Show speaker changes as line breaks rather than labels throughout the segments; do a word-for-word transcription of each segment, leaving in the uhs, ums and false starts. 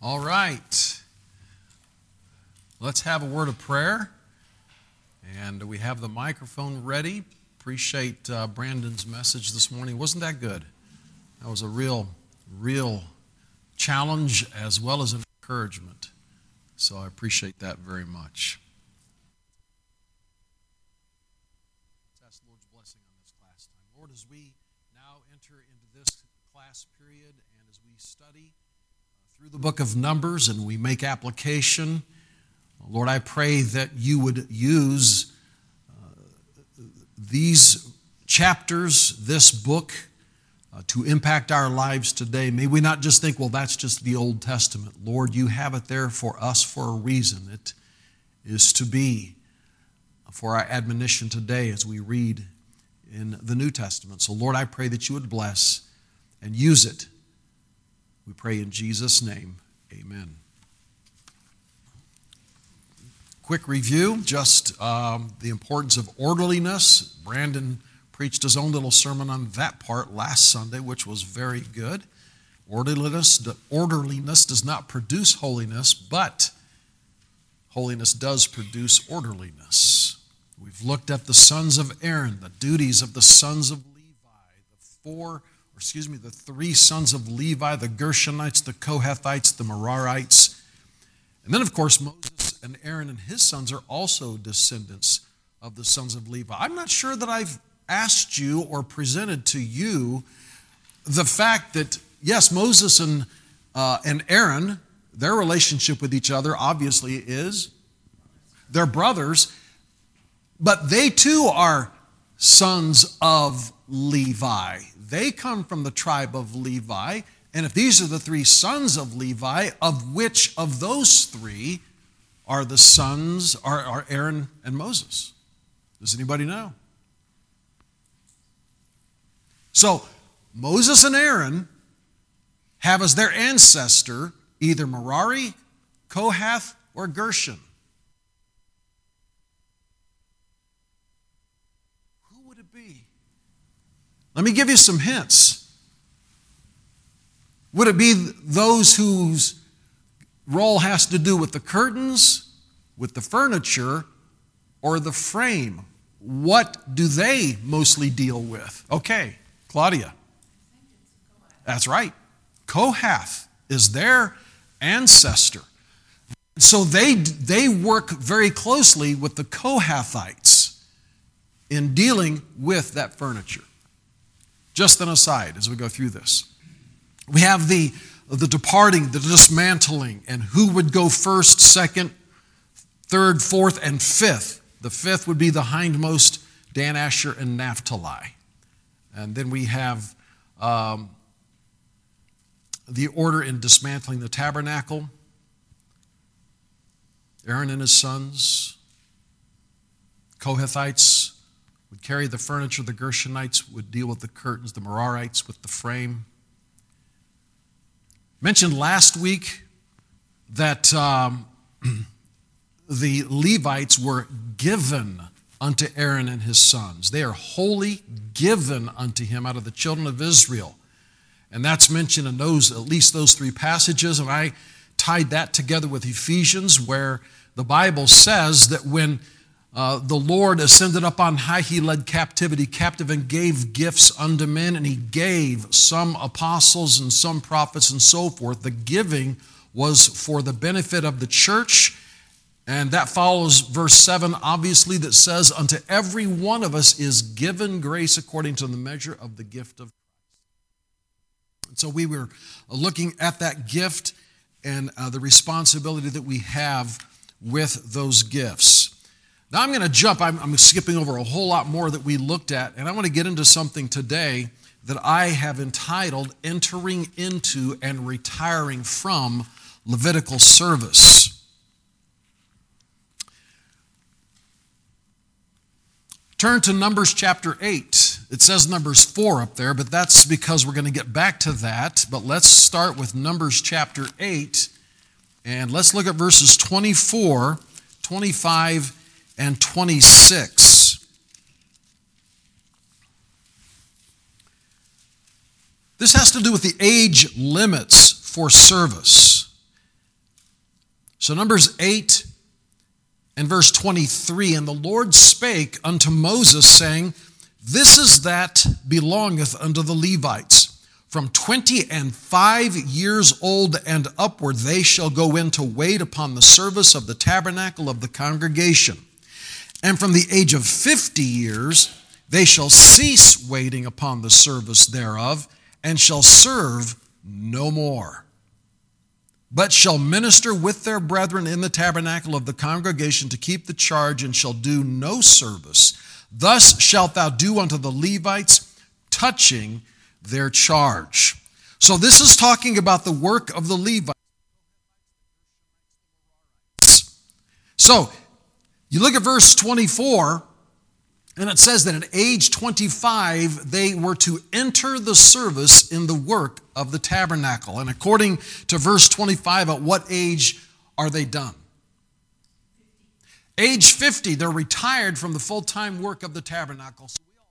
All right. Let's have a word of prayer. And we have the microphone ready. Appreciate uh, Brandon's message this morning. Wasn't that good? That was a real, real challenge as well as an encouragement. So I appreciate that very much. Let's ask the Lord's blessing on this class time. Lord, as we now enter into this class period and as we study uh, through the book of Numbers and we make application, Lord, I pray that you would use uh, these chapters, this book, uh, to impact our lives today. May we not just think, well, that's just the Old Testament. Lord, you have it there for us for a reason. It is to be for our admonition today as we read in the New Testament. So, Lord, I pray that you would bless and use it. We pray in Jesus' name. Amen. Quick review, just um, the importance of orderliness. Brandon preached his own little sermon on that part last Sunday, which was very good. Orderliness, orderliness does not produce holiness, but holiness does produce orderliness. We've looked at the sons of Aaron, the duties of the sons of Levi, the four, or excuse me, the three sons of Levi, the Gershonites, the Kohathites, the Merarites. And then, of course, Moses and Aaron and his sons are also descendants of the sons of Levi. I'm not sure that I've asked you or presented to you the fact that, yes, Moses and, uh, and Aaron, their relationship with each other obviously is they're brothers, but they too are sons of Levi. They come from the tribe of Levi. And if these are the three sons of Levi, of which of those three are the sons, are, are Aaron and Moses? Does anybody know? So, Moses and Aaron have as their ancestor either Merari, Kohath, or Gershon. Who would it be? Let me give you some hints. Would it be those whose role has to do with the curtains, with the furniture, or the frame? What do they mostly deal with? Okay, Claudia. That's right. Kohath is their ancestor. So they, they work very closely with the Kohathites in dealing with that furniture. Just an aside as we go through this. We have the, the departing, the dismantling, and who would go first, second, third, fourth, and fifth. The fifth would be the hindmost, Dan, Asher, and Naphtali. And then we have um, the order in dismantling the tabernacle. Aaron and his sons. Kohathites would carry the furniture. The Gershonites would deal with the curtains. The Merarites with the frame. Mentioned last week that um, the Levites were given unto Aaron and his sons. They are wholly given unto him out of the children of Israel. And that's mentioned in those, at least those three passages. And I tied that together with Ephesians, where the Bible says that when Uh, the Lord ascended up on high, he led captivity captive and gave gifts unto men, and he gave some apostles and some prophets and so forth. The giving was for the benefit of the church, and that follows verse seven, obviously, that says, unto every one of us is given grace according to the measure of the gift of Christ. And so we were looking at that gift and uh, the responsibility that we have with those gifts. Now I'm going to jump, I'm, I'm skipping over a whole lot more that we looked at, and I want to get into something today that I have entitled Entering Into and Retiring from Levitical Service. Turn to Numbers chapter eight. It says Numbers four up there, but that's because we're going to get back to that. But let's start with Numbers chapter eight, and let's look at verses twenty-four, twenty-five, and twenty-six. This has to do with the age limits for service. So Numbers eight and verse twenty-three, and the Lord spake unto Moses, saying, This is that belongeth unto the Levites. From twenty and five years old and upward they shall go in to wait upon the service of the tabernacle of the congregation. And from the age of fifty years they shall cease waiting upon the service thereof, and shall serve no more, but shall minister with their brethren in the tabernacle of the congregation to keep the charge, and shall do no service. Thus shalt thou do unto the Levites, touching their charge. So this is talking about the work of the Levites. So you look at verse twenty-four, and it says that at age twenty-five, they were to enter the service in the work of the tabernacle. And according to verse twenty-five, at what age are they done? Age fifty, they're retired from the full-time work of the tabernacle. So we all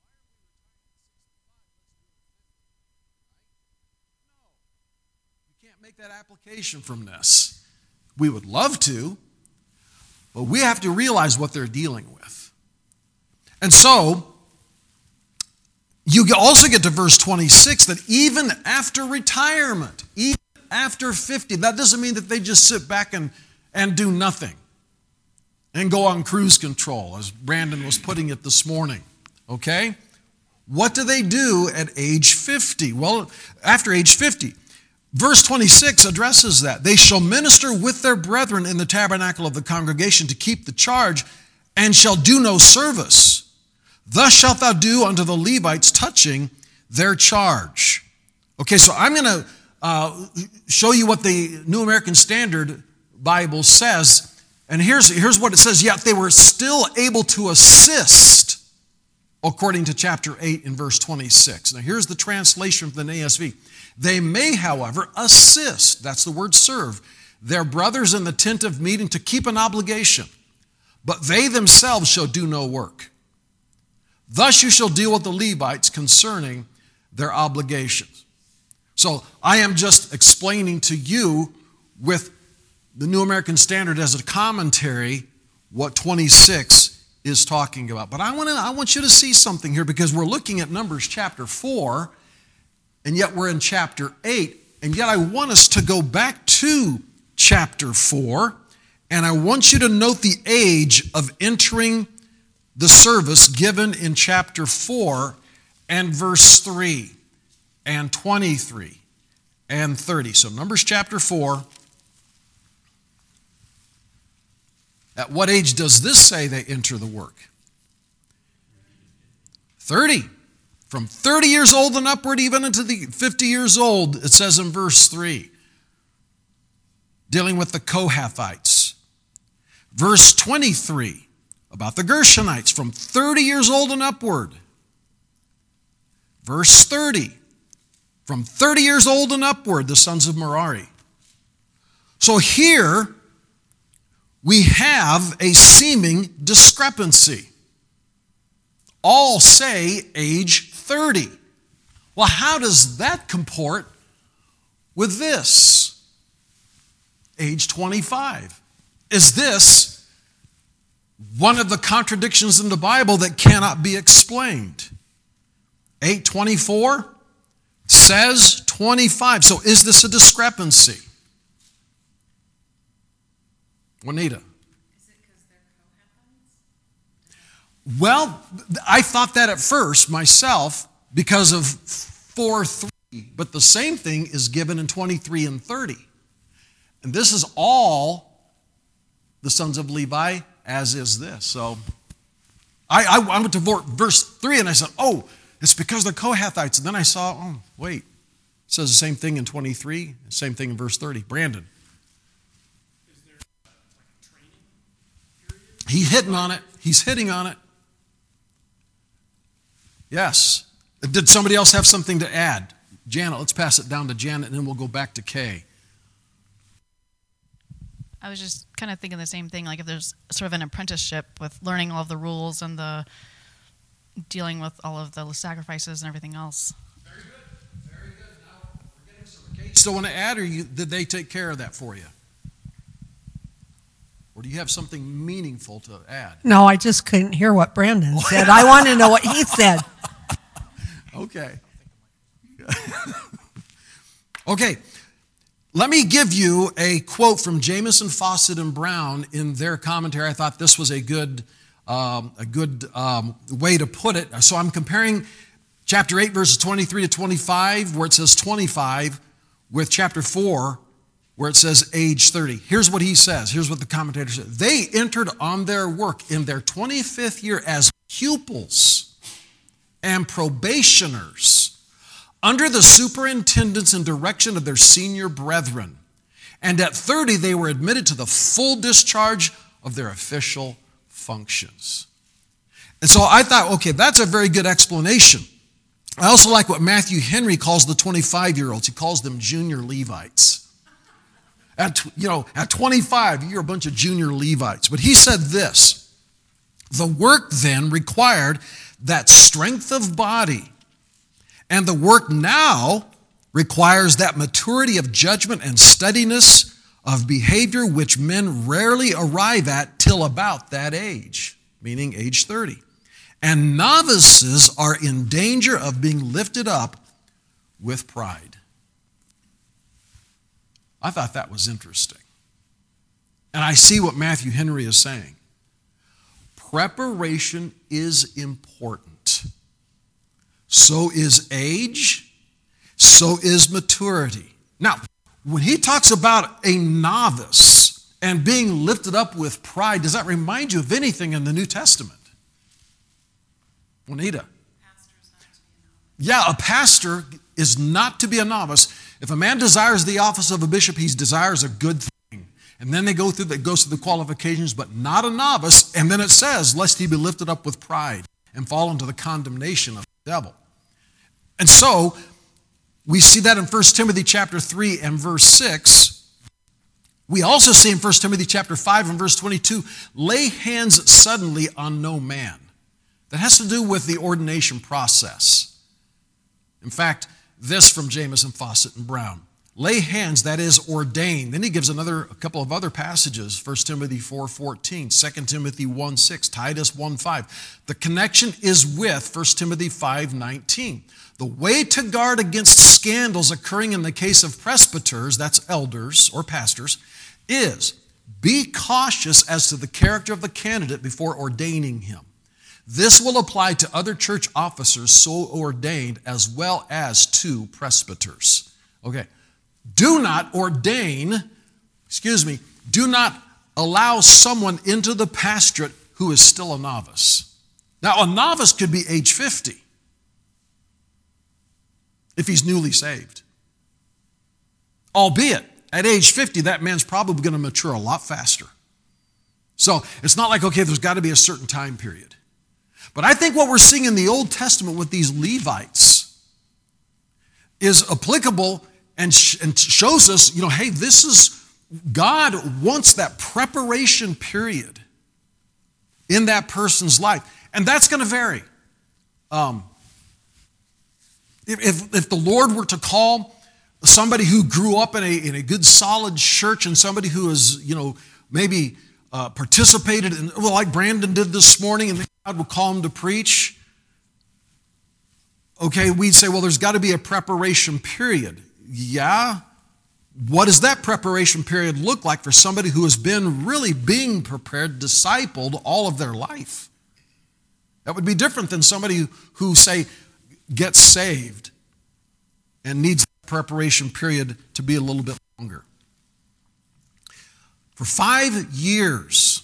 no, you can't make that application from this. We would love to, but we have to realize what they're dealing with. And so, you also get to verse twenty-six, that even after retirement, even after fifty, that doesn't mean that they just sit back and, and do nothing and go on cruise control, as Brandon was putting it this morning, okay? What do they do at age fifty? Well, after age fifty, verse twenty-six addresses that. They shall minister with their brethren in the tabernacle of the congregation to keep the charge, and shall do no service. Thus shalt thou do unto the Levites, touching their charge. Okay, so I'm going to uh, show you what the New American Standard Bible says. And here's, here's what it says. Yet they were still able to assist, according to chapter eight and verse twenty-six. Now here's the translation from the N A S V. They may, however, assist, that's the word serve, their brothers in the tent of meeting to keep an obligation, but they themselves shall do no work. Thus you shall deal with the Levites concerning their obligations. So I am just explaining to you with the New American Standard as a commentary what twenty-six is talking about. But I want to, I want you to see something here, because we're looking at Numbers chapter four, and yet we're in chapter eight, and yet I want us to go back to chapter four, and I want you to note the age of entering the service given in chapter four and verse three and twenty-three and thirty. So Numbers chapter four. At what age does this say they enter the work? thirty. From thirty years old and upward, even into the fifty years old, it says in verse three, dealing with the Kohathites. Verse twenty-three, about the Gershonites, from thirty years old and upward. Verse thirty, from thirty years old and upward, the sons of Merari. So here we have a seeming discrepancy. All say age thirty. Well, how does that comport with this? Age twenty-five. Is this one of the contradictions in the Bible that cannot be explained? eight twenty-four says twenty-five. So is this a discrepancy? Juanita.
Is it because they're Kohathites?
Well, I thought that at first myself because of four three, but the same thing is given in twenty-three and thirty. And this is all the sons of Levi, as is this. So I, I, I went to verse three and I said, oh, it's because they're Kohathites. And then I saw, oh, wait. It says the same thing in twenty-three, same thing in verse thirty. Brandon.
Is there like a training period?
He's hitting on it. He's hitting on it. Yes. Did somebody else have something to add? Janet, let's pass it down to Janet, and then we'll go back to Kay.
I was just kind of thinking the same thing, like if there's sort of an apprenticeship with learning all of the rules and the dealing with all of the sacrifices and everything else.
Very good. Very good. Now, we're getting some. Kay, still want to add, or you, did they take care of that for you? Or do you have something meaningful to add?
No, I just couldn't hear what Brandon said. I want to know what he said.
Okay. Okay. Let me give you a quote from Jamieson, Fawcett, and Brown in their commentary. I thought this was a good, um, a good um, way to put it. So I'm comparing chapter eight, verses twenty-three to twenty-five, where it says twenty-five, with chapter four, where it says age thirty. Here's what he says. Here's what the commentator said. They entered on their work in their twenty-fifth year as pupils and probationers under the superintendence and direction of their senior brethren. And at thirty, they were admitted to the full discharge of their official functions. And so I thought, okay, that's a very good explanation. I also like what Matthew Henry calls the twenty-five-year-olds. He calls them junior Levites. At, you know, at twenty-five, you're a bunch of junior Levites. But he said this, the work then required that strength of body, and the work now requires that maturity of judgment and steadiness of behavior which men rarely arrive at till about that age, meaning age thirty. And novices are in danger of being lifted up with pride. I thought that was interesting. And I see what Matthew Henry is saying. Preparation is important. So is age. So is maturity. Now, when he talks about a novice and being lifted up with pride, does that remind you of anything in the New Testament? Juanita? Yeah, a pastor is not to be a novice. If a man desires the office of a bishop, he desires a good thing. And then they go through that goes through the qualifications, but not a novice. And then it says, lest he be lifted up with pride and fall into the condemnation of the devil. And so we see that in First Timothy chapter three and verse six. We also see in First Timothy chapter five and verse twenty-two, lay hands suddenly on no man. That has to do with the ordination process. In fact, this from Jamieson, Fawcett, and Brown. Lay hands, that is, ordain. Then he gives another, a couple of other passages, First Timothy four fourteen, Second Timothy one six, Titus one five. The connection is with First Timothy five nineteen. The way to guard against scandals occurring in the case of presbyters, that's elders or pastors, is be cautious as to the character of the candidate before ordaining him. This will apply to other church officers so ordained as well as to presbyters. Okay. Do not ordain, excuse me, do not allow someone into the pastorate who is still a novice. Now, a novice could be age fifty if he's newly saved. Albeit, at age fifty, that man's probably going to mature a lot faster. So it's not like, okay, there's got to be a certain time period. But I think what we're seeing in the Old Testament with these Levites is applicable and, sh- and shows us, you know, hey, this is, God wants that preparation period in that person's life. And that's going to vary. Um, if, if the Lord were to call somebody who grew up in a, in a good solid church and somebody who is, you know, maybe uh, participated in, well, like Brandon did this morning, and God would call him to preach, okay, we'd say, well, there's got to be a preparation period. Yeah. What does that preparation period look like for somebody who has been really being prepared, discipled all of their life? That would be different than somebody who, who say, gets saved and needs that preparation period to be a little bit longer. For five years,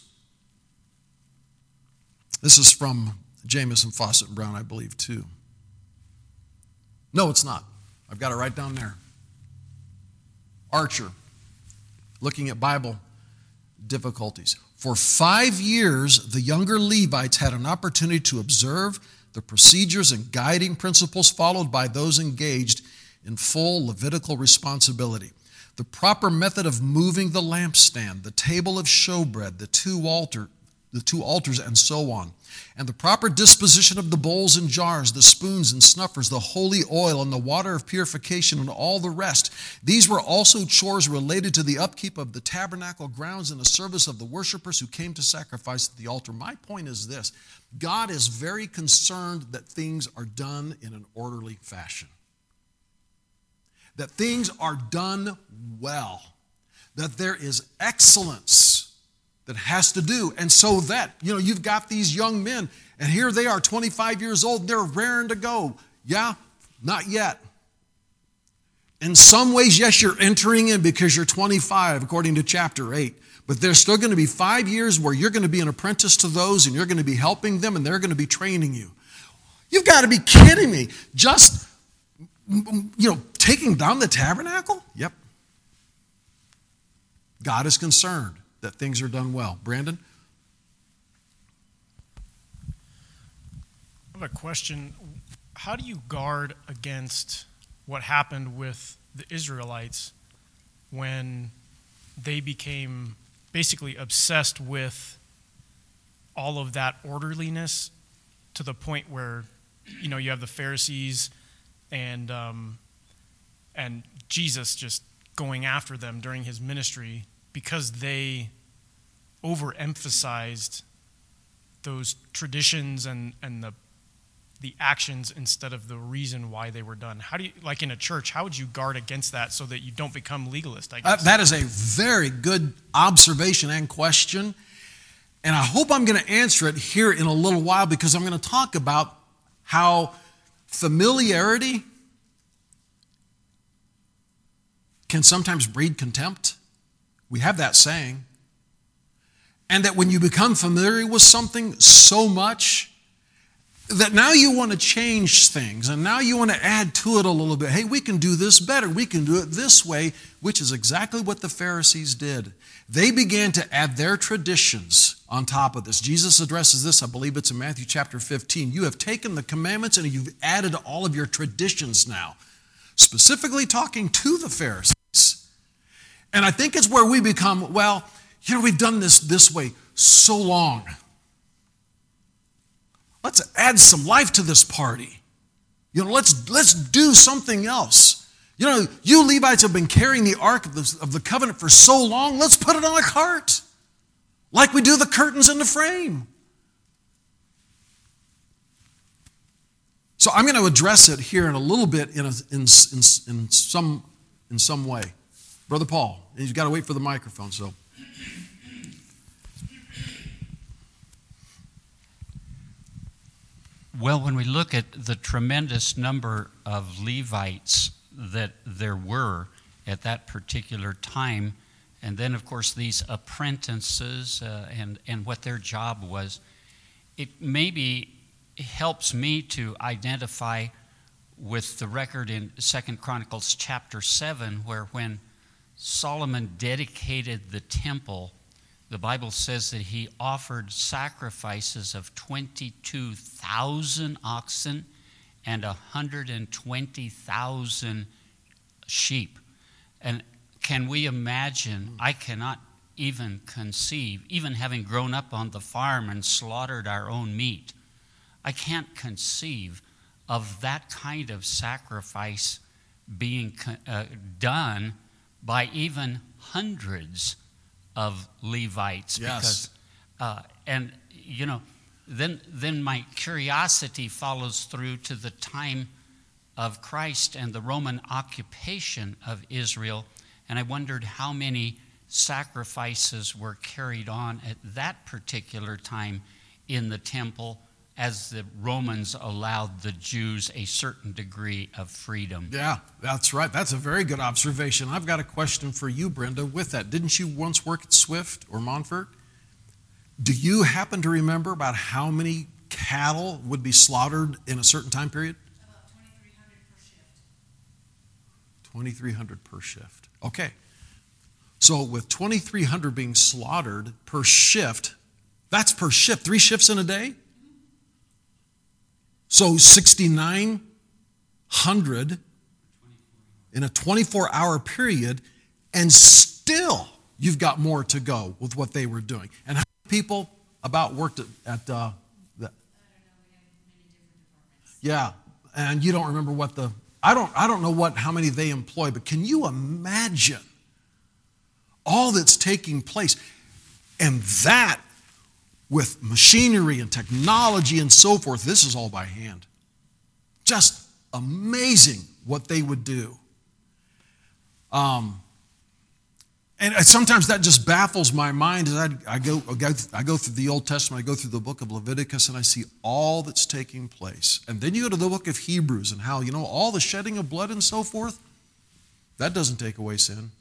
this is from Jamieson, Fawcett, and Brown, I believe, too. No, it's not. I've got it right down there. Archer, looking at Bible difficulties. For five years, the younger Levites had an opportunity to observe the procedures and guiding principles followed by those engaged in full Levitical responsibility. The proper method of moving the lampstand, the table of showbread, the two altar, the two altars, and so on. And the proper disposition of the bowls and jars, the spoons and snuffers, the holy oil and the water of purification and all the rest. These were also chores related to the upkeep of the tabernacle grounds and the service of the worshipers who came to sacrifice at the altar. My point is this: God is very concerned that things are done in an orderly fashion, that things are done well, that there is excellence that has to do. And so that, you know, you've got these young men, and here they are, twenty-five years old, they're raring to go. Yeah, not yet. In some ways, yes, you're entering in because you're twenty-five, according to chapter eight. But there's still going to be five years where you're going to be an apprentice to those, and you're going to be helping them, and they're going to be training you. You've got to be kidding me. Just, you know, taking down the tabernacle? Yep. God is concerned that things are done well. Brandon?
I have a question. How do you guard against what happened with the Israelites when they became basically obsessed with all of that orderliness to the point where, you know, you have the Pharisees and um, and Jesus just going after them during his ministry because they overemphasized those traditions and, and the the actions instead of the reason why they were done. How do you, like in a church, how would you guard against that so that you don't become legalist, I guess?
Uh, that is a very good observation and question. And I hope I'm going to answer it here in a little while, because I'm going to talk about how familiarity can sometimes breed contempt. We have that saying. And that when you become familiar with something so much that now you want to change things, and now you want to add to it a little bit. Hey, we can do this better. We can do it this way, which is exactly what the Pharisees did. They began to add their traditions on top of this. Jesus addresses this, I believe it's in Matthew chapter fifteen. You have taken the commandments and you've added all of your traditions now, specifically talking to the Pharisees. And I think it's where we become, well, you know, we've done this this way so long. Let's add some life to this party. You know, let's let's do something else. You know, you Levites have been carrying the Ark of the, of the Covenant for so long, let's put it on a cart, like we do the curtains in the frame. So I'm going to address it here in a little bit in, a, in, in, in, some, in some way. Brother Paul, you've got to wait for the microphone, so.
Well, when we look at the tremendous number of Levites that there were at that particular time, and then, of course, these apprentices uh, and, and what their job was, it maybe helps me to identify with the record in Second Chronicles chapter seven, where when Solomon dedicated the temple, the Bible says that he offered sacrifices of twenty-two thousand oxen and one hundred twenty thousand sheep. And can we imagine? I cannot even conceive, even having grown up on the farm and slaughtered our own meat, I can't conceive of that kind of sacrifice being uh, done by even hundreds of Levites.
Yes.
Because, uh, and, you know, then, then my curiosity follows through to the time of Christ and the Roman occupation of Israel, and I wondered how many sacrifices were carried on at that particular time in the temple as the Romans allowed the Jews a certain degree of freedom.
Yeah, that's right. That's a very good observation. I've got a question for you, Brenda, with that. Didn't you once work at Swift or Montfort? Do you happen to remember about how many cattle would be slaughtered in a certain time period?
About twenty-three hundred per shift.
twenty-three hundred per shift. Okay. So with twenty-three hundred being slaughtered per shift, that's per shift, three shifts in a day? So sixty-nine hundred in a twenty-four hour period, and still you've got more to go with what they were doing. And how many people about worked at, at uh, the,
I don't know, we have many different departments.
yeah, and you don't remember what the, I don't, I don't know what, how many they employ, but can you imagine all that's taking place? And that, with machinery and technology and so forth, this is all by hand. Just amazing what they would do. Um, and sometimes that just baffles my mind as I, I, go, I, go, I go through the Old Testament, I go through the book of Leviticus, and I see all that's taking place. And then you go to the book of Hebrews and how, you know, all the shedding of blood and so forth, that doesn't take away sin.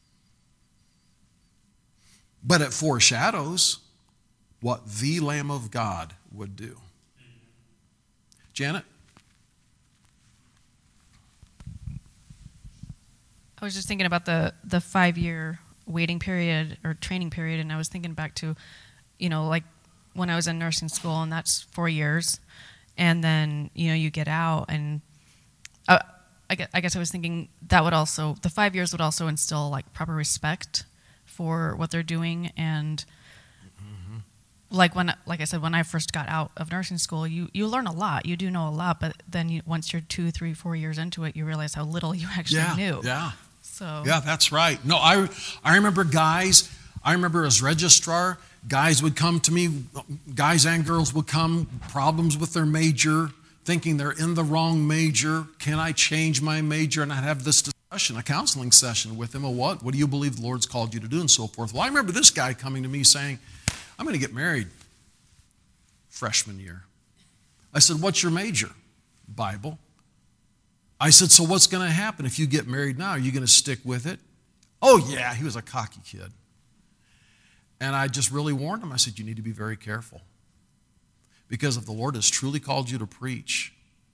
But it foreshadows what the Lamb of God would do. Janet?
I was just thinking about the, the five-year waiting period or training period, and I was thinking back to, you know, like when I was in nursing school, and that's four years, and then, you know, you get out, and uh, I, guess, I guess I was thinking that would also, the five years would also instill, like, proper respect for what they're doing, and like when, like I said, when I first got out of nursing school, you, you learn a lot. You do know a lot, but then you, once you're two, three, four years into it, you realize how little you actually
Yeah,
knew.
yeah.
So
Yeah, that's right. No, I, I remember guys, I remember as registrar, guys would come to me, guys and girls would come, problems with their major, thinking they're in the wrong major. Can I change my major? And I'd have this discussion, a counseling session with them. Well, what? What do you believe the Lord's called you to do and so forth? Well, I remember this guy coming to me saying, I'm going to get married freshman year. I said, what's your major? Bible. I said, so what's going to happen if you get married now? Are you going to stick with it? Oh, yeah, he was a cocky kid. And I just really warned him. I said, you need to be very careful. Because if the Lord has truly called you to preach,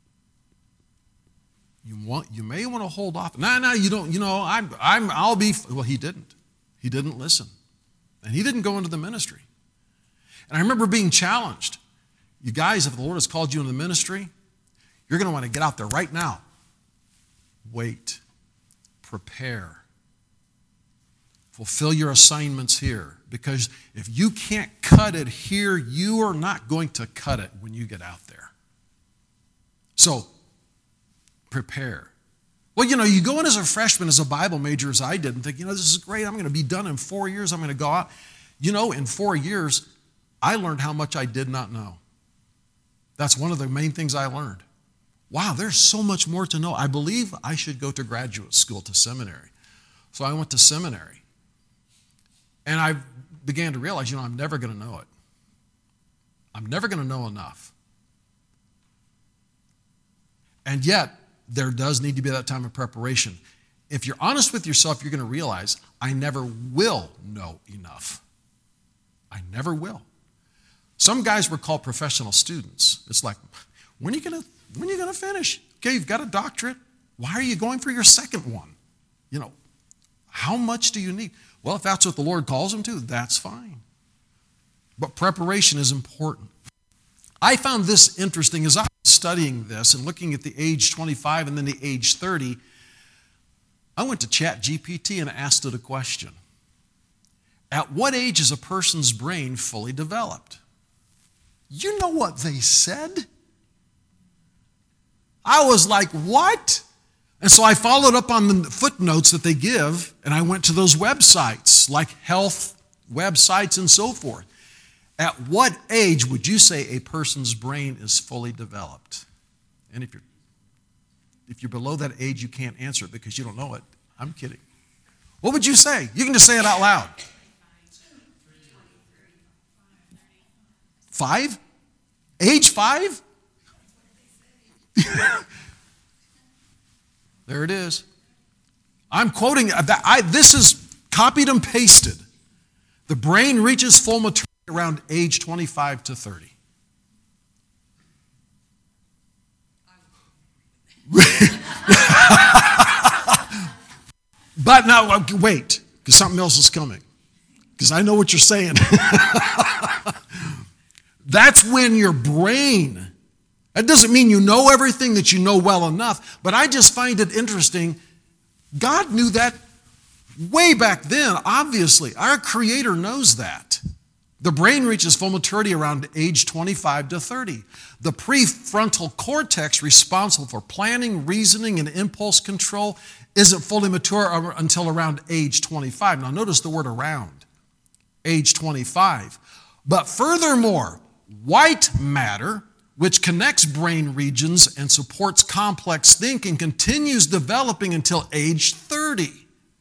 you want, you may want to hold off. No, no, you don't, you know, I'm, I'm, I'll be, well, he didn't. He didn't listen. And he didn't go into the ministry. And I remember being challenged. You guys, if the Lord has called you into the ministry, you're going to want to get out there right now. Wait. Prepare. Fulfill your assignments here. Because if you can't cut it here, you are not going to cut it when you get out there. So, prepare. Well, you know, you go in as a freshman, as a Bible major, as I did, and think, you know, this is great. I'm going to be done in four years. I'm going to go out. You know, in four years, I learned how much I did not know. That's one of the main things I learned. Wow, there's so much more to know. I believe I should go to graduate school, to seminary. So I went to seminary. And I began to realize, you know, I'm never going to know it. I'm never going to know enough. And yet, there does need to be that time of preparation. If you're honest with yourself, you're going to realize, I never will know enough. I never will. Some guys were called professional students. It's like, when are you going to, when are you going to finish? Okay, you've got a doctorate. Why are you going for your second one? You know, how much do you need? Well, if that's what the Lord calls them to, that's fine. But preparation is important. I found this interesting as I was studying this and looking at the age twenty-five and then the age thirty. I went to Chat G P T and asked it a question. At what age is a person's brain fully developed? You know what they said? I was like, what? And so I followed up on the footnotes that they give, and I went to those websites, like health websites and so forth. At what age would you say a person's brain is fully developed? And if you're, if you're below that age, you can't answer it because you don't know it. I'm kidding. What would you say? You can just say it out loud. Five? Age five? There it is. I'm quoting that. I, this is copied and pasted. The brain reaches full maturity around age twenty-five to thirty. But now, wait, because something else is coming. Because I know what you're saying. That's when your brain, that doesn't mean you know everything, that you know well enough, but I just find it interesting. God knew that way back then, obviously. Our Creator knows that. The brain reaches full maturity around age twenty-five to thirty. The prefrontal cortex, responsible for planning, reasoning, and impulse control, isn't fully mature until around age twenty-five. Now notice the word around, age twenty-five. But furthermore, white matter, which connects brain regions and supports complex thinking, continues developing until age thirty.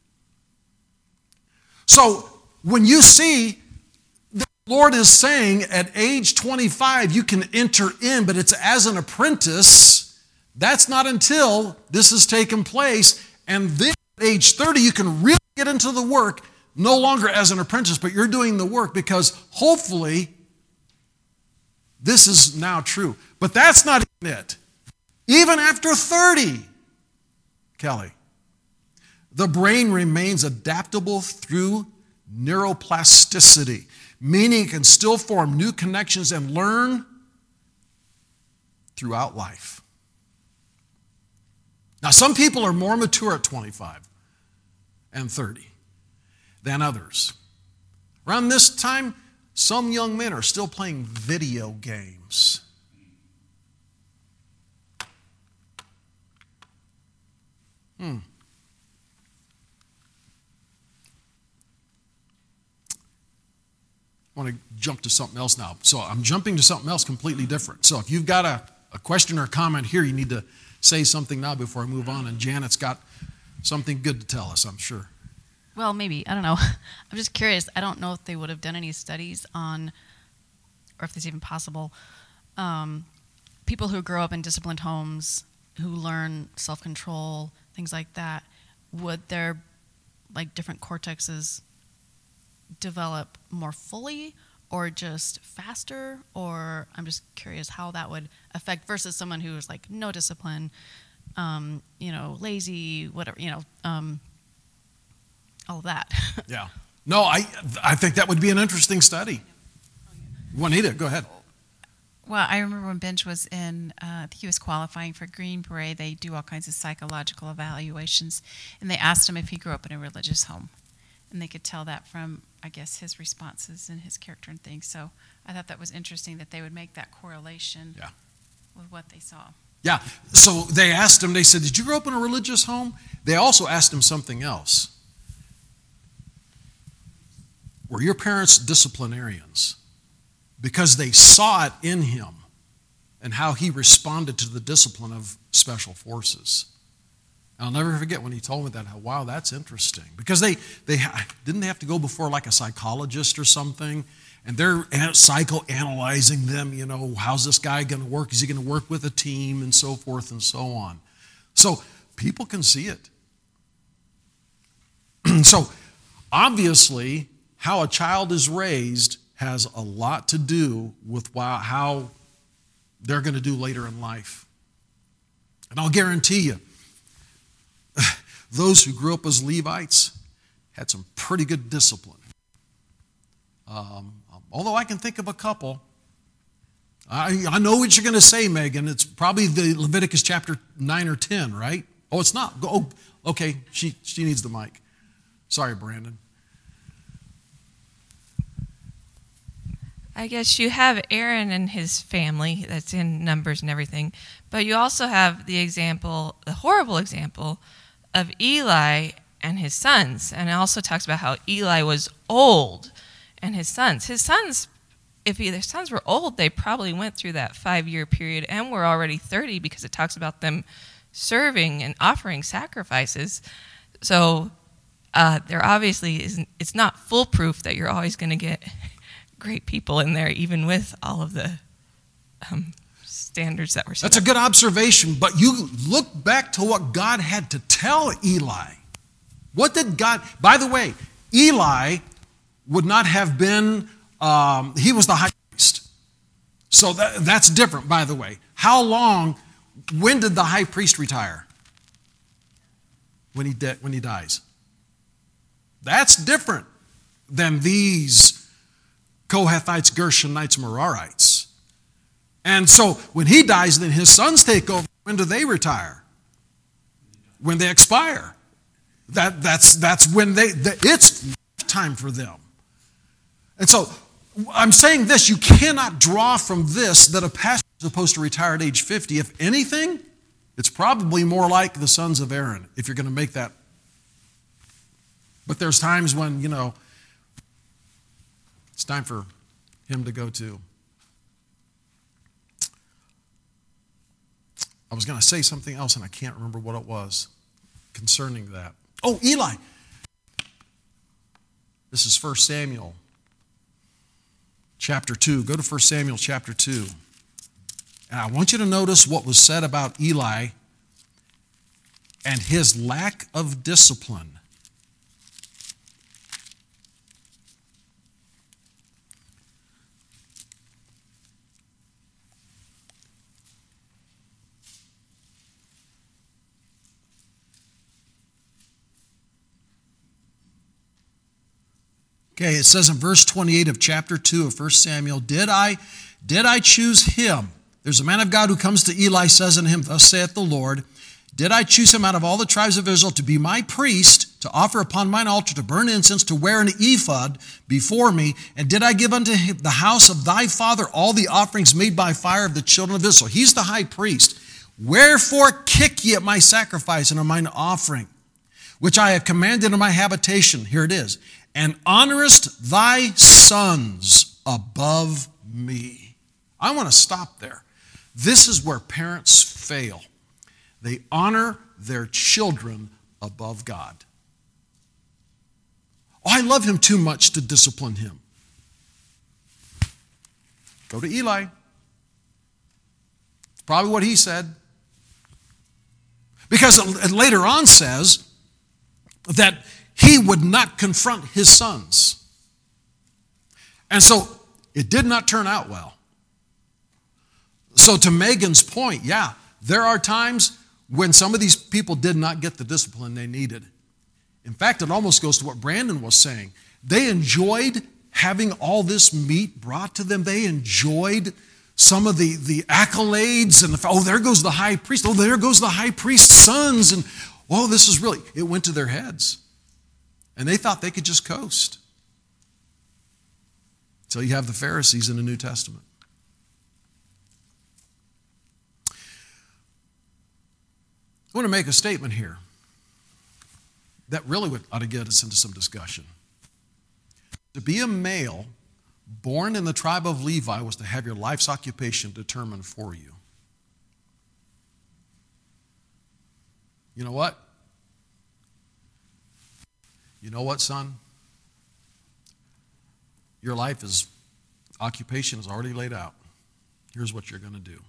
So when you see the Lord is saying at age twenty-five you can enter in, but it's as an apprentice, that's not until this has taken place. And then at age thirty you can really get into the work, no longer as an apprentice, but you're doing the work because hopefully this is now true. But that's not even it. Even after thirty, Kelly, the brain remains adaptable through neuroplasticity, meaning it can still form new connections and learn throughout life. Now, some people are more mature at twenty-five and thirty than others. Around this time, some young men are still playing video games. Hmm. I want to jump to something else now. So I'm jumping to something else completely different. So if you've got a, a question or a comment here, you need to say something now before I move on. And Janet's got something good to tell us, I'm sure.
Well, maybe. I don't know. I'm just curious. I don't know if they would have done any studies on, or if it's even possible, um, people who grow up in disciplined homes, who learn self-control, things like that. Would their, like, different cortexes develop more fully or just faster? Or I'm just curious how that would affect versus someone who is like no discipline, um, you know, lazy, whatever, you know, um, all of that.
Yeah. No, I I think that would be an interesting study. Juanita, go ahead.
Well, I remember when Benj was in, uh, I think he was qualifying for Green Beret, they do all kinds of psychological evaluations, and they asked him if he grew up in a religious home. And they could tell that from, I guess, his responses and his character and things. So I thought that was interesting that they would make that correlation
Yeah.
with what they saw.
Yeah. So they asked him, they said, did you grow up in a religious home? They also asked him something else. Were your parents disciplinarians? Because they saw it in him and how he responded to the discipline of special forces. And I'll never forget when he told me that, how, wow, that's interesting. Because they, they didn't they have to go before like a psychologist or something, and they're psychoanalyzing them, you know, how's this guy going to work? Is he going to work with a team and so forth and so on. So people can see it. So obviously, how a child is raised has a lot to do with how they're going to do later in life. And I'll guarantee you, those who grew up as Levites had some pretty good discipline. Um, although I can think of a couple. I, I know what you're going to say, Megan. It's probably the Leviticus chapter nine or ten, right? Oh, it's not. Oh, okay. She, she needs the mic. Sorry, Brandon.
I guess you have Aaron and his family, that's in Numbers and everything, but you also have the example, the horrible example of Eli and his sons. And it also talks about how Eli was old and his sons. His sons, if their sons were old, they probably went through that five-year period and were already thirty because it talks about them serving and offering sacrifices. So uh, there obviously isn't, it's not foolproof that you're always going to get great people in there, even with all of the um, standards that were set
That's
up.
a good observation, but you look back to what God had to tell Eli. What did God, by the way, Eli would not have been, um, he was the high priest. So that, that's different, by the way. How long, when did the high priest retire? When he, de- when he dies. That's different than these Kohathites, Gershonites, Merarites. And so when he dies, then his sons take over. When do they retire? When they expire. That, that's, that's when they, the, it's time for them. And so I'm saying this, you cannot draw from this that a pastor is supposed to retire at age fifty. If anything, it's probably more like the sons of Aaron, if you're going to make that. But there's times when, you know, it's time for him to go too. I was going to say something else, and I can't remember what it was concerning that. Oh, Eli. This is First Samuel chapter two. Go to First Samuel chapter two. And I want you to notice what was said about Eli and his lack of discipline. Okay, it says in verse twenty-eight of chapter two of First Samuel, Did I, did I choose him? There's a man of God who comes to Eli, says unto him, Thus saith the Lord, Did I choose him out of all the tribes of Israel to be my priest, to offer upon mine altar, to burn incense, to wear an ephod before me? And did I give unto him the house of thy father all the offerings made by fire of the children of Israel? He's the high priest. Wherefore kick ye at my sacrifice and at mine offering, which I have commanded in my habitation? Here it is. And honorest thy sons above me. I want to stop there. This is where parents fail. They honor their children above God. Oh, I love him too much to discipline him. Go to Eli. Probably what he said. Because it later on says that he would not confront his sons. And so it did not turn out well. So to Megan's point, yeah, there are times when some of these people did not get the discipline they needed. In fact, it almost goes to what Brandon was saying. They enjoyed having all this meat brought to them. They enjoyed some of the, the accolades and the, oh, there goes the high priest. Oh, there goes the high priest's sons. And oh, this is really, it went to their heads. And they thought they could just coast. Until you have the Pharisees in the New Testament. I want to make a statement here that really would, ought to get us into some discussion. To be a male born in the tribe of Levi was to have your life's occupation determined for you. You know what? You know what, son? Your life is, occupation is already laid out. Here's what you're going to do.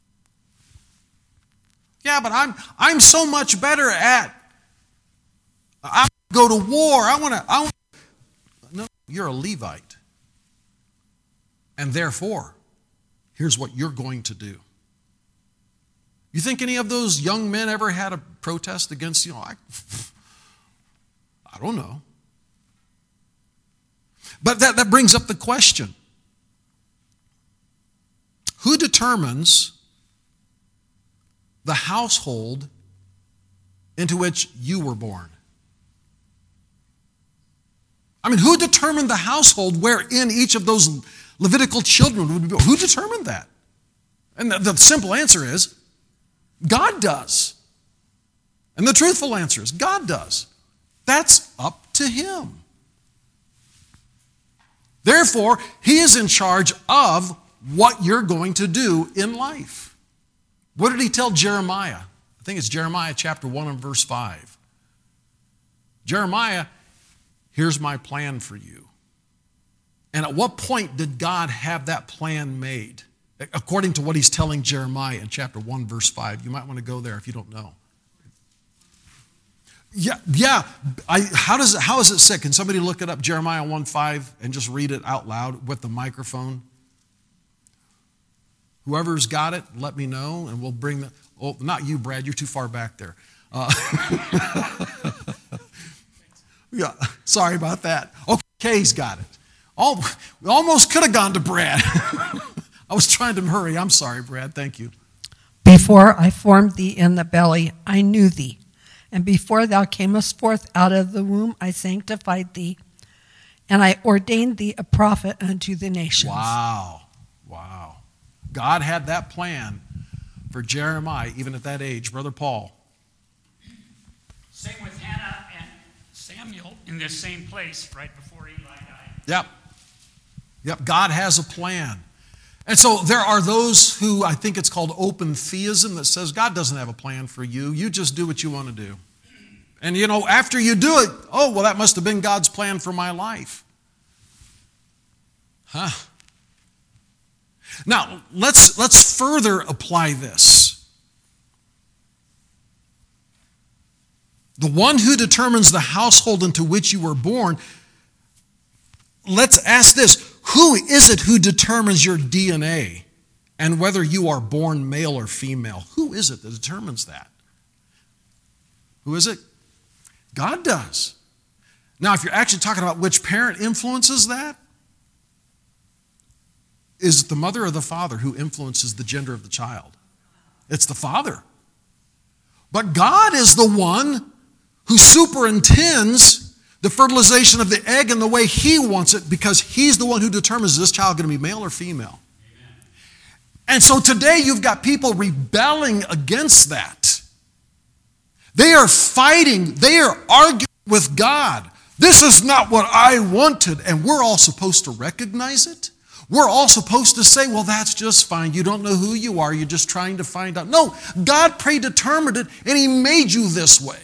Yeah, but I'm I'm so much better at, I go to war. I want to, I want No, you're a Levite. And therefore, here's what you're going to do. You think any of those young men ever had a protest against, you know, I, I don't know. But that, that brings up the question. Who determines the household into which you were born? I mean, who determined the household wherein each of those Levitical children would be born? Who determined that? And the, the simple answer is, God does. And the truthful answer is, God does. That's up to him. Therefore, he is in charge of what you're going to do in life. What did he tell Jeremiah? I think it's Jeremiah chapter one and verse five. Jeremiah, here's my plan for you. And at what point did God have that plan made? According to what he's telling Jeremiah in chapter one, verse five. You might want to go there if you don't know. Yeah, yeah. I, how does it, how is it said? Can somebody look it up, Jeremiah one five, and just read it out loud with the microphone? Whoever's got it, let me know, and we'll bring the, oh, not you, Brad, you're too far back there. Uh, yeah, sorry about that. Okay, he's got it. All, we almost could have gone to Brad. I was trying to hurry. I'm sorry, Brad. Thank you.
Before I formed thee in the belly, I knew thee. And before thou camest forth out of the womb, I sanctified thee and I ordained thee a prophet unto the nations.
Wow. Wow. God had that plan for Jeremiah, even at that age. Brother Paul.
Same with Hannah and Samuel in this same place right before Eli died.
Yep. Yep. God has a plan. And so there are those who, I think it's called open theism, that says God doesn't have a plan for you. You just do what you want to do. And, you know, after you do it, oh, well, that must have been God's plan for my life. Huh? Now, let's, let's further apply this. The one who determines the household into which you were born, let's ask this. Who is it who determines your D N A and whether you are born male or female? Who is it that determines that? Who is it? God does. Now, if you're actually talking about which parent influences that, is it the mother or the father who influences the gender of the child? It's the father. But God is the one who superintends the fertilization of the egg in the way He wants it, because He's the one who determines, is this child going to be male or female? Amen. And so today you've got people rebelling against that. They are fighting, they are arguing with God. This is not what I wanted, and we're all supposed to recognize it. We're all supposed to say, well, that's just fine. You don't know who you are. You're just trying to find out. No, God predetermined it, and He made you this way.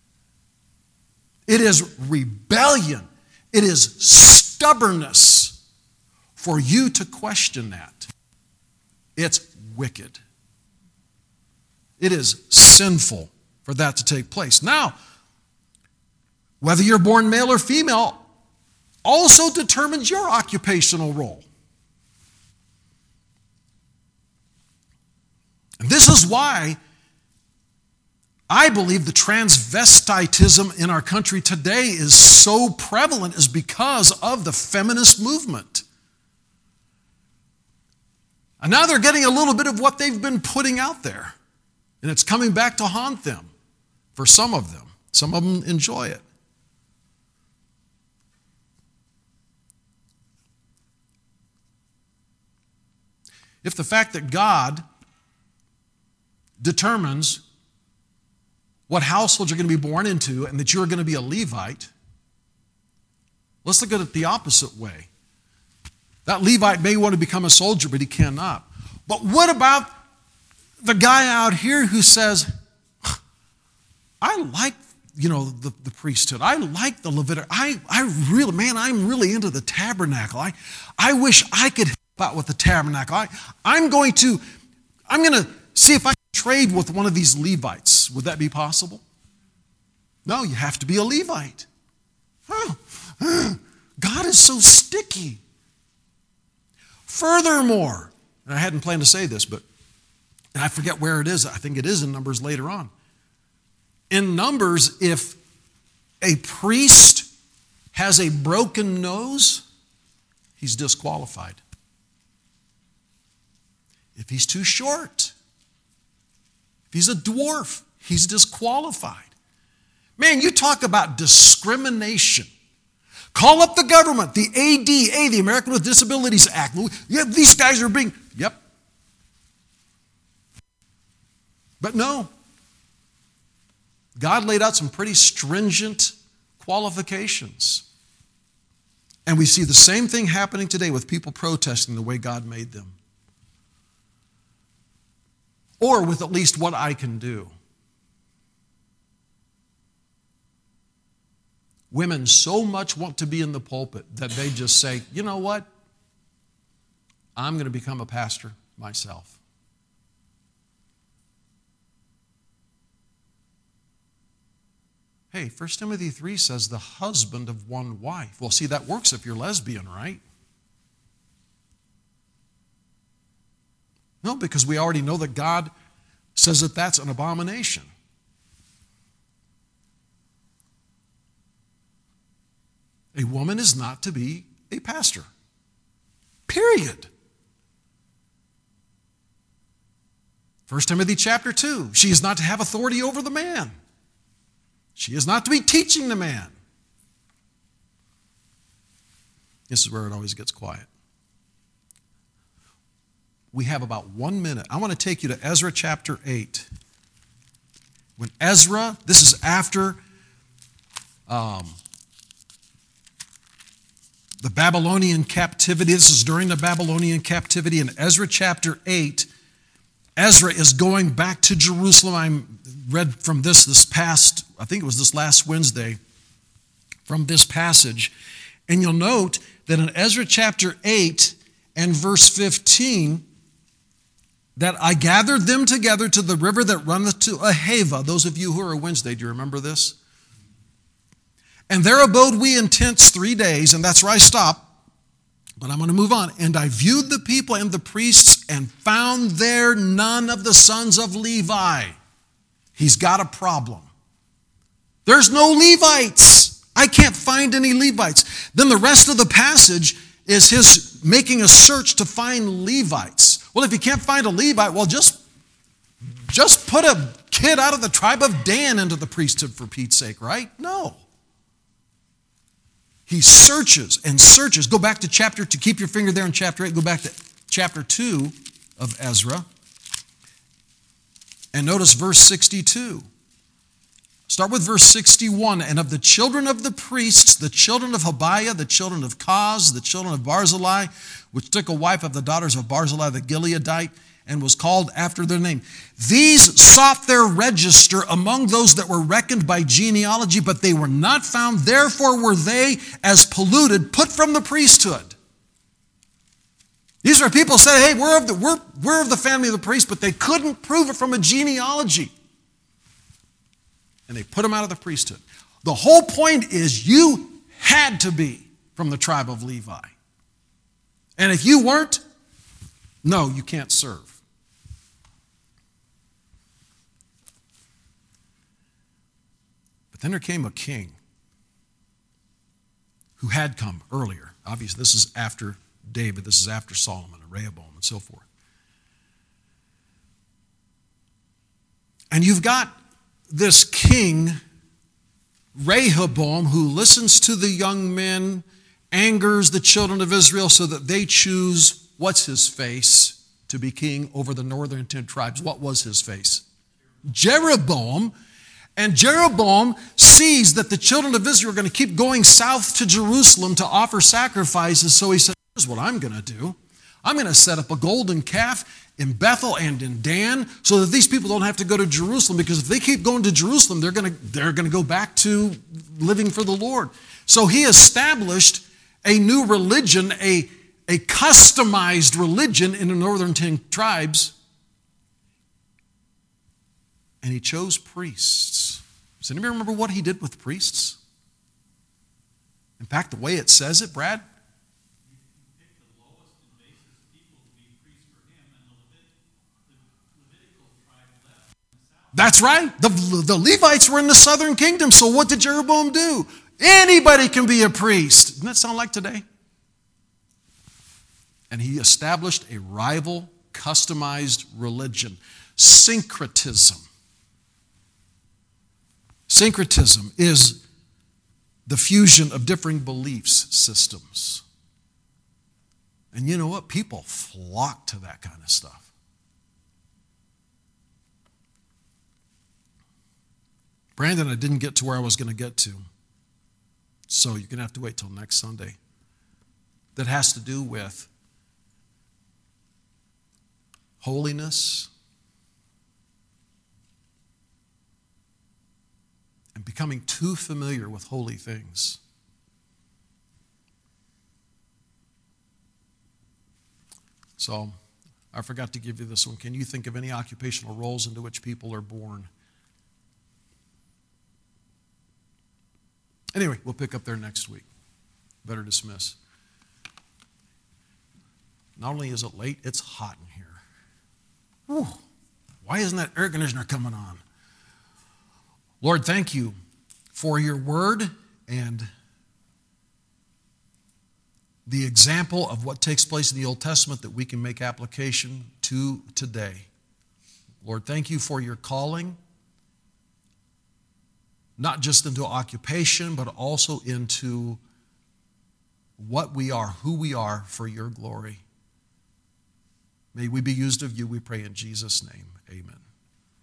It is rebellion. It is stubbornness for you to question that. It's wicked. It is sinful for that to take place. Now, whether you're born male or female also determines your occupational role. And this is why I believe the transvestitism in our country today is so prevalent, is because of the feminist movement. And now they're getting a little bit of what they've been putting out there. And it's coming back to haunt them for some of them. Some of them enjoy it. If the fact that God determines what household you're going to be born into and that you're going to be a Levite, let's look at it the opposite way. That Levite may want to become a soldier, but he cannot. But what about the guy out here who says, I like, you know, the, the priesthood. I like the Levitic. I, I really, man, I'm really into the tabernacle. I, I wish I could help out with the tabernacle. I, I'm going to, I'm going to see if I can trade with one of these Levites. Would that be possible? No, you have to be a Levite. Oh, God is so sticky. Furthermore, and I hadn't planned to say this, but and I forget where it is. I think it is in Numbers later on. In Numbers, if a priest has a broken nose, he's disqualified. If he's too short, if he's a dwarf, he's disqualified. Man, you talk about discrimination. Call up the government, the A D A, the American with Disabilities Act. Yeah, these guys are being, yep. But no. God laid out some pretty stringent qualifications. And we see the same thing happening today with people protesting the way God made them. Or with at least what I can do. Women so much want to be in the pulpit that they just say, you know what? I'm going to become a pastor myself. Hey, First Timothy three says the husband of one wife. Well, see, that works if you're lesbian, right? No, because we already know that God says that that's an abomination. A woman is not to be a pastor. Period. First Timothy chapter two, she is not to have authority over the man. She is not to be teaching the man. This is where it always gets quiet. We have about one minute. I want to take you to Ezra chapter eight. When Ezra, this is after um, the Babylonian captivity. This is during the Babylonian captivity. In Ezra chapter eight, Ezra is going back to Jerusalem. I read from this this past, I think it was this last Wednesday, from this passage. And you'll note that in Ezra chapter eight and verse fifteen, that I gathered them together to the river that runneth to Ahava. Those of you who are Wednesday, do you remember this? And there abode we in tents three days, and that's where I stop. But I'm going to move on. And I viewed the people and the priests and found there none of the sons of Levi. He's got a problem. There's no Levites. I can't find any Levites. Then the rest of the passage is his making a search to find Levites. Well, if you can't find a Levite, well, just, just put a kid out of the tribe of Dan into the priesthood for Pete's sake, right? No. He searches and searches. Go back to chapter two. Keep your finger there in chapter eight. Go back to chapter two of Ezra. And notice verse sixty-two. Start with verse sixty-one. And of the children of the priests, the children of Habiah, the children of Koz, the children of Barzillai, which took a wife of the daughters of Barzillai the Gileadite, and was called after their name. These sought their register among those that were reckoned by genealogy, but they were not found. Therefore were they, as polluted, put from the priesthood. These are people who said, hey, we're of the, we're, we're of the family of the priest, but they couldn't prove it from a genealogy. And they put them out of the priesthood. The whole point is you had to be from the tribe of Levi. And if you weren't, no, you can't serve. But then there came a king who had come earlier. Obviously, this is after David. This is after Solomon and Rehoboam and so forth. And you've got this king, Rehoboam, who listens to the young men, angers the children of Israel so that they choose, what's his face, to be king over the northern ten tribes. What was his face? Jeroboam. And Jeroboam sees that the children of Israel are going to keep going south to Jerusalem to offer sacrifices. So he says, here's what I'm going to do. I'm going to set up a golden calf in Bethel and in Dan so that these people don't have to go to Jerusalem, because if they keep going to Jerusalem, they're going to, they're going to go back to living for the Lord. So he established a new religion, a, a customized religion in the northern ten tribes. And he chose priests. Does anybody remember what he did with priests? In fact, the way it says it, Brad? That's right. The, the Levites were in the southern kingdom. So what did Jeroboam do? Anybody can be a priest. Doesn't that sound like today? And he established a rival, customized religion. Syncretism. Syncretism is the fusion of differing beliefs systems. And you know what? People flock to that kind of stuff. Brandon, I didn't get to where I was going to get to. So you're going to have to wait till next Sunday. That has to do with holiness and becoming too familiar with holy things. So I forgot to give you this one. Can you think of any occupational roles into which people are born? Anyway, we'll pick up there next week. Better dismiss. Not only is it late, it's hot in here. Whew. Why isn't that air conditioner coming on? Lord, thank you for your word and the example of what takes place in the Old Testament that we can make application to today. Lord, thank you for your calling, not just into occupation, but also into what we are, who we are for your glory. May we be used of you, we pray in Jesus' name. Amen.